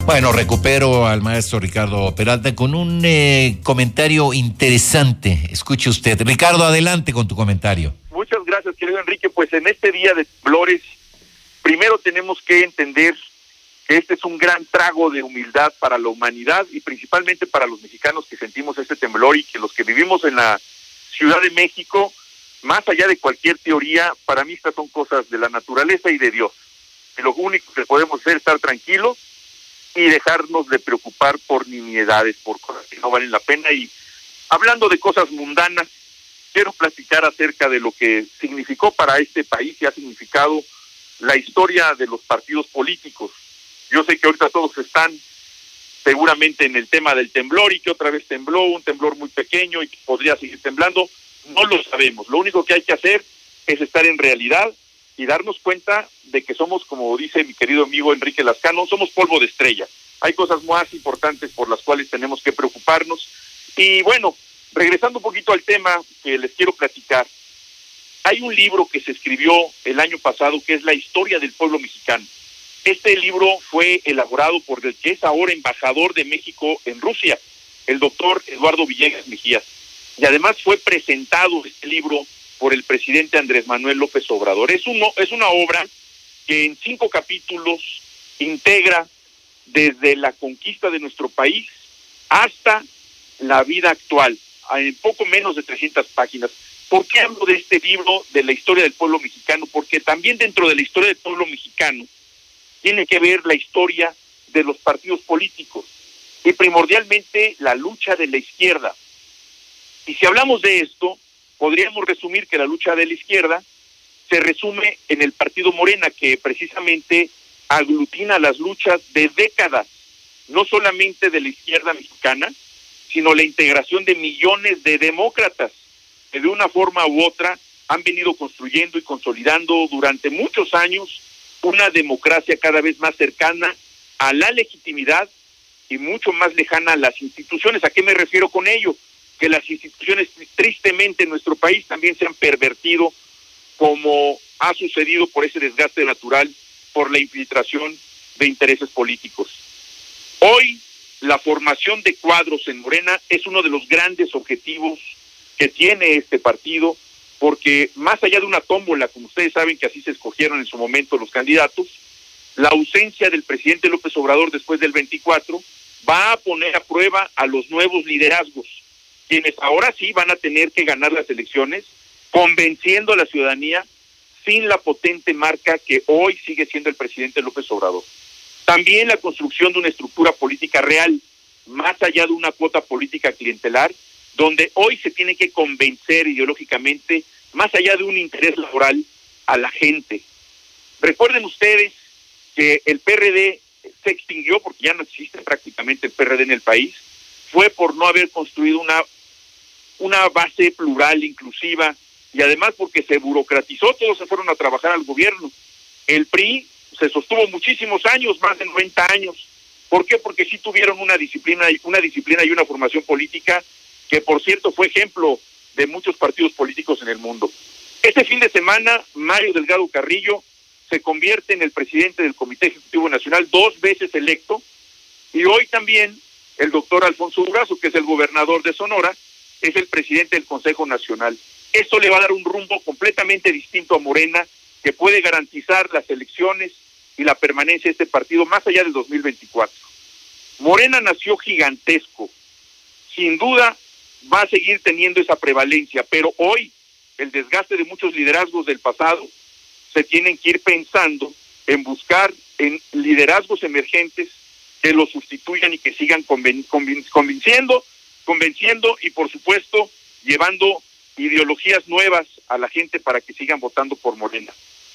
Bueno, recupero al maestro Ricardo Peralta con un comentario interesante. Escuche usted. Ricardo, adelante con tu comentario. Muchas gracias, querido Enrique. Pues en este día de temblores, primero tenemos que entender que este es un gran trago de humildad para la humanidad y principalmente para los mexicanos que sentimos este temblor, y que los que vivimos en la Ciudad de México, más allá de cualquier teoría, para mí estas son cosas de la naturaleza y de Dios. Y lo único que podemos hacer es estar tranquilos y dejarnos de preocupar por nimiedades, por cosas que no valen la pena. Y hablando de cosas mundanas, quiero platicar acerca de lo que significó para este país y ha significado la historia de los partidos políticos. Yo sé que ahorita todos están seguramente en el tema del temblor y que otra vez tembló, un temblor muy pequeño y que podría seguir temblando. No lo sabemos. Lo único que hay que hacer es estar en realidad y darnos cuenta de que somos, como dice mi querido amigo Enrique Lascano, somos polvo de estrella. Hay cosas más importantes por las cuales tenemos que preocuparnos. Y bueno, regresando un poquito al tema que les quiero platicar, hay un libro que se escribió el año pasado que es La historia del pueblo mexicano. Este libro fue elaborado por el que es ahora embajador de México en Rusia, el doctor Eduardo Villegas Mejías. Y además fue presentado este libro por el presidente Andrés Manuel López Obrador. Es una obra que en 5 capítulos integra desde la conquista de nuestro país hasta la vida actual, en poco menos de 300 páginas. ¿Por qué hablo de este libro, de la historia del pueblo mexicano? Porque también dentro de la historia del pueblo mexicano tiene que ver la historia de los partidos políticos y primordialmente la lucha de la izquierda. Y si hablamos de esto, podríamos resumir que la lucha de la izquierda se resume en el partido Morena, que precisamente aglutina las luchas de décadas, no solamente de la izquierda mexicana, sino la integración de millones de demócratas que de una forma u otra han venido construyendo y consolidando durante muchos años una democracia cada vez más cercana a la legitimidad y mucho más lejana a las instituciones. ¿A qué me refiero con ello? Que las instituciones tristemente en nuestro país también se han pervertido, como ha sucedido por ese desgaste natural, por la infiltración de intereses políticos. Hoy, la formación de cuadros en Morena es uno de los grandes objetivos que tiene este partido, porque más allá de una tómbola, como ustedes saben que así se escogieron en su momento los candidatos, la ausencia del presidente López Obrador después del 24 va a poner a prueba a los nuevos liderazgos, quienes ahora sí van a tener que ganar las elecciones, convenciendo a la ciudadanía sin la potente marca que hoy sigue siendo el presidente López Obrador. También la construcción de una estructura política real, más allá de una cuota política clientelar, donde hoy se tiene que convencer ideológicamente, más allá de un interés laboral, a la gente. Recuerden ustedes que el PRD se extinguió, porque ya no existe prácticamente el PRD en el país, fue por no haber construido una base plural, inclusiva, y además porque se burocratizó, todos se fueron a trabajar al gobierno. El PRI se sostuvo muchísimos años, más de 90 años. ¿Por qué? Porque sí tuvieron una disciplina y una formación política que, por cierto, fue ejemplo de muchos partidos políticos en el mundo. Este fin de semana, Mario Delgado Carrillo se convierte en el presidente del Comité Ejecutivo Nacional, 2 veces electo, y hoy también el doctor Alfonso Durazo, que es el gobernador de Sonora, es el presidente del Consejo Nacional. Esto le va a dar un rumbo completamente distinto a Morena, que puede garantizar las elecciones y la permanencia de este partido más allá del 2024. Morena nació gigantesco, sin duda va a seguir teniendo esa prevalencia, pero hoy el desgaste de muchos liderazgos del pasado se tienen que ir pensando en buscar en liderazgos emergentes que lo sustituyan y que sigan convenciendo y, por supuesto, llevando ideologías nuevas a la gente para que sigan votando por Morena.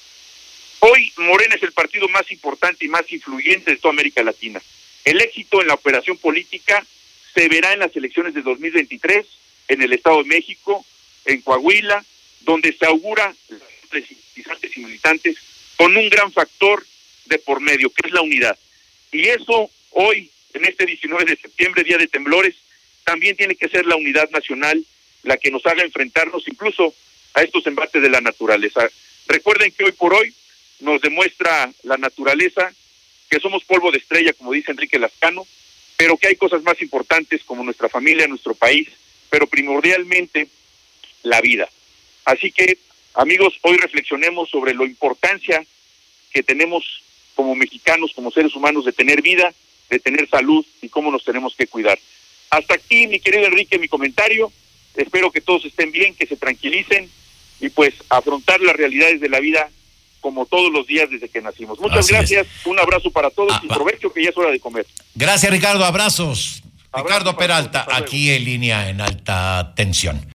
Hoy Morena es el partido más importante y más influyente de toda América Latina. El éxito en la operación política se verá en las elecciones de 2023 en el Estado de México, en Coahuila, donde se augura los simpatizantes y militantes con un gran factor de por medio, que es la unidad. Y eso hoy, en este 19 de septiembre, día de temblores, también tiene que ser la unidad nacional la que nos haga enfrentarnos incluso a estos embates de la naturaleza. Recuerden que hoy por hoy nos demuestra la naturaleza que somos polvo de estrella, como dice Enrique Lascano, pero que hay cosas más importantes como nuestra familia, nuestro país, pero primordialmente la vida. Así que, amigos, hoy reflexionemos sobre la importancia que tenemos como mexicanos, como seres humanos, de tener vida, de tener salud y cómo nos tenemos que cuidar. Hasta aquí, mi querido Enrique, mi comentario. Espero que todos estén bien, que se tranquilicen y pues afrontar las realidades de la vida como todos los días desde que nacimos. Muchas gracias, un abrazo para todos y provecho, que ya es hora de comer. Gracias, Ricardo, abrazos. Abrazo Ricardo Peralta, todos, aquí en Línea en Alta Tensión.